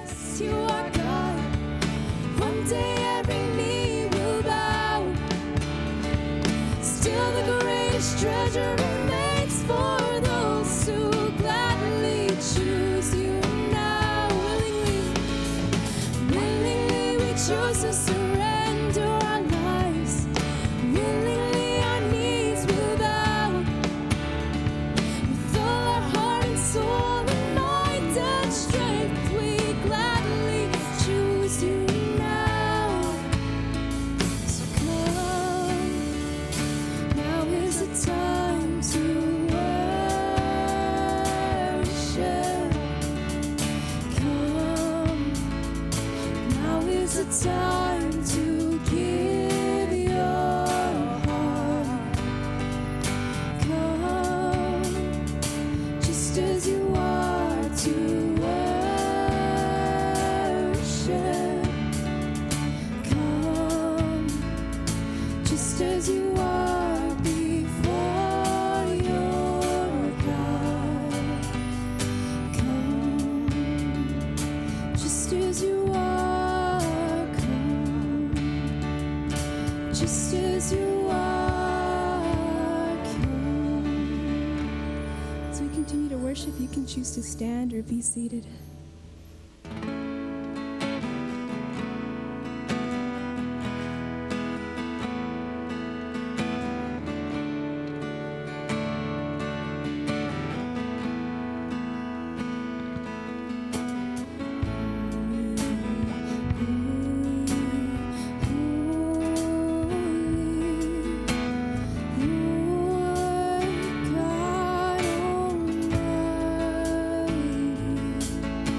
Yes, you are God. One day every knee will bow. Still the greatest treasure remains for those who gladly choose you now. Willingly we choose to surrender our lives. Willingly our knees will bow. With all our heart and soul and mind and strength, we gladly choose you now. So come, now is the time to worship. Come, now is the time to give your heart. Come, just as you are to worship. Come, just as you are before your God. Come, just as you are. Come, just as you are. Come. As we continue to worship, you can choose to stand or be seated. God Almighty.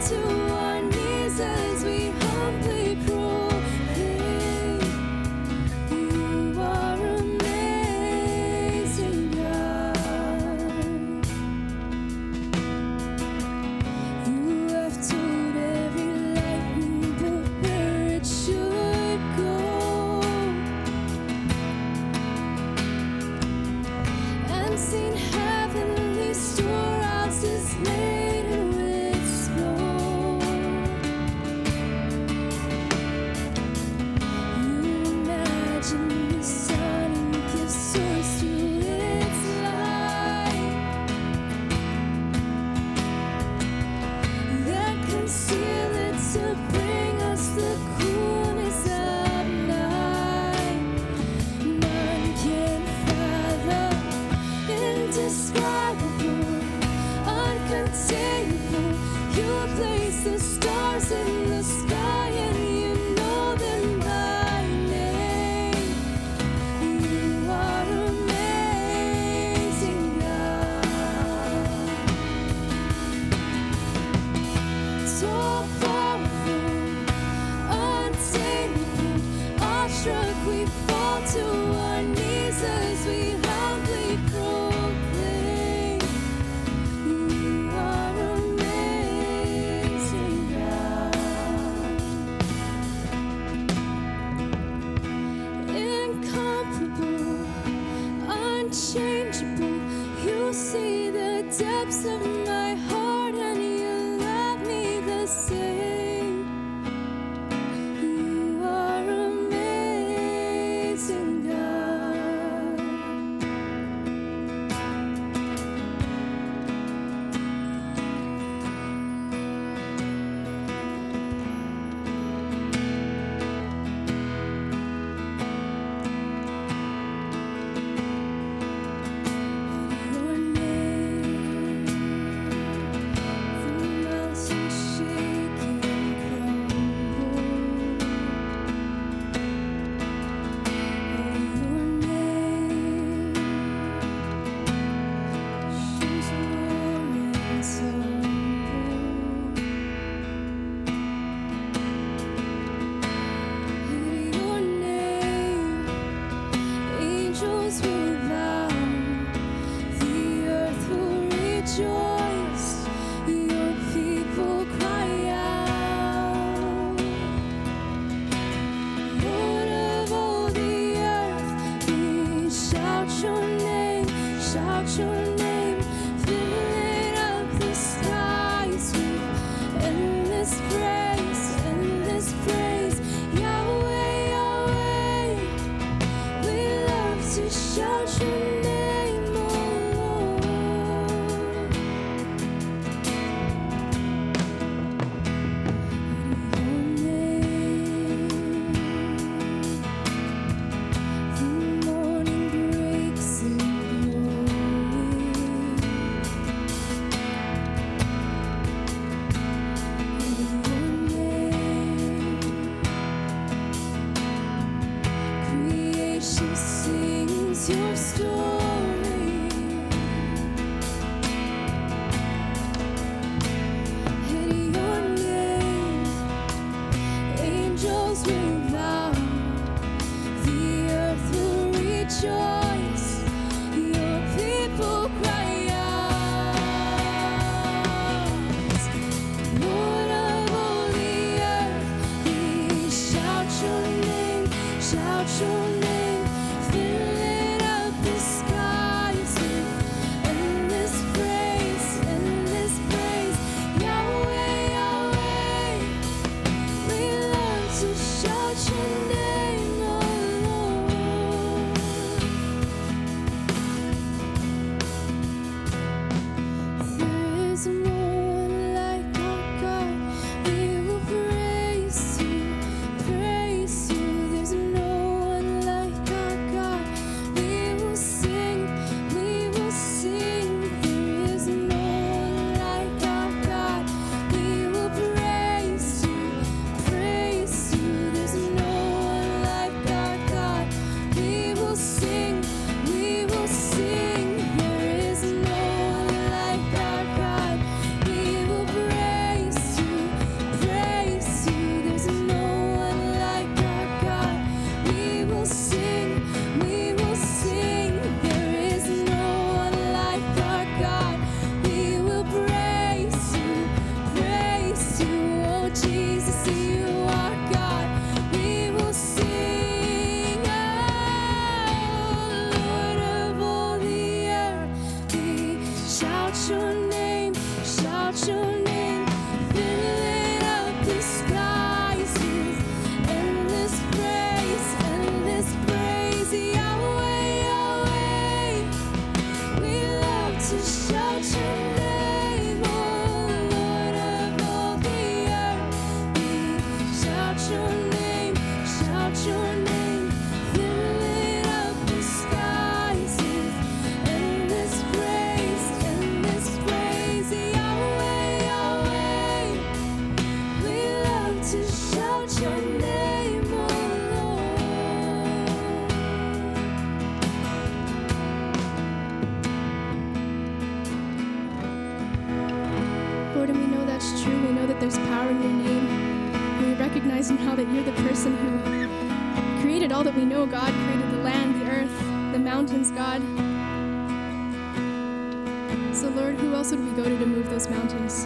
to our knees as we humbly proclaim, You are amazing, God. You have told every lightning bolt where it should go, and seen heavenly storehouses laden with snow. You imagine the sun and give source to its light, that conceal it to bring us the coolness of night. None can fathom, indescribable, uncontainable. You place the stars in the sky and you know them by name. You are amazing, God. So powerful, untamable, awestruck we fall to our knees as we humbly proclaim, You are amazing, God. Incomparable, unchangeable, You see the depths of my heart and You love me the same. You are amazing, God. Your name, the mountains shake and crumble. Your name, oceans roar and tumble. Your name, angels will bow, the earth will rejoice, Your people cry out. Lord of all the earth, we shout Your name, filling up the skies with endless praise, Yahweh, Yahweh. We love to shout Your name, oh Lord. Your name, the morning breaks in glory. Your name, creation sings Your story. In Your name, angels will bow, the earth will rejoice, Your people cry out. Lord of all the earth, we shout Your name, filling up the skies with endless praise, Yahweh, Yahweh. We love to shout Your name, oh Lord. your name, shout your name, filling up the skies with endless praise, Yahweh, Yahweh. We love to shout your name, oh Lord of all the earth. We shout your name, filling up the skies with endless praise, Yahweh, Yahweh. We love to shout your name, oh Lord, and we know that's true. We know that there's power in your name. And we recognize now that you're the person who created all that we know, God. Created the land, the earth, the mountains, God. So, Lord, who else would we go to move those mountains?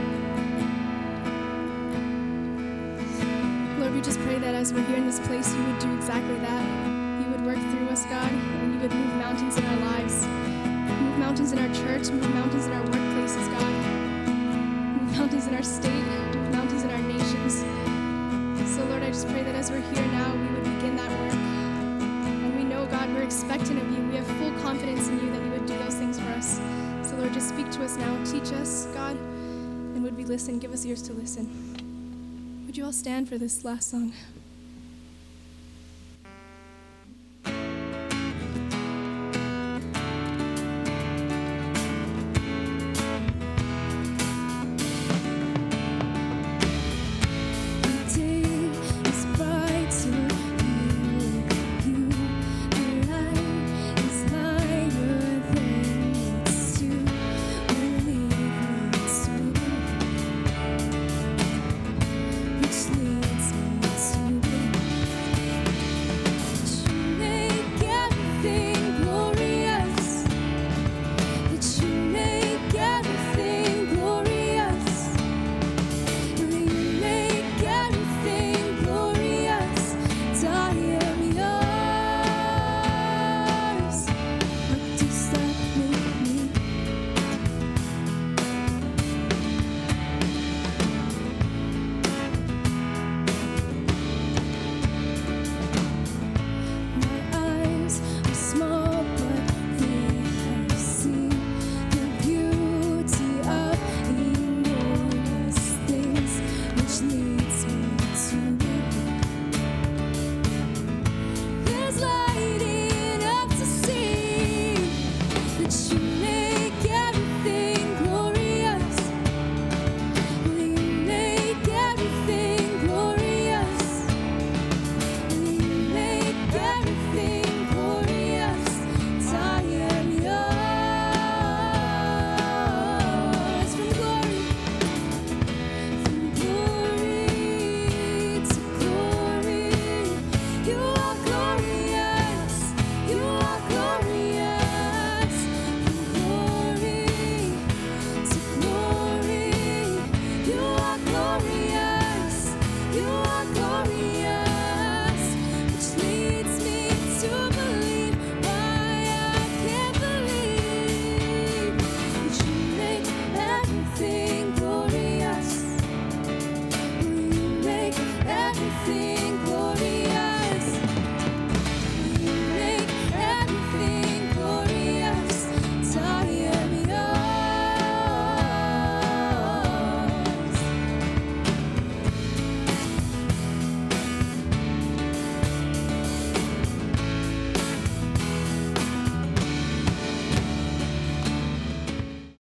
Lord, we just pray that as we're here in this place, you would do exactly that. You would work through us, God, and you would move mountains in our lives. Move mountains in our church, move mountains in our workplaces, God. Mountains in our state, mountains in our nations. So, Lord, I just pray that as we're here now, we would begin that work. And we know, God, we're expectant of you. We have full confidence in you that you would do those things for us. So, Lord, just speak to us now. Teach us, God, and would we listen? Give us ears to listen. Would you all stand for this last song?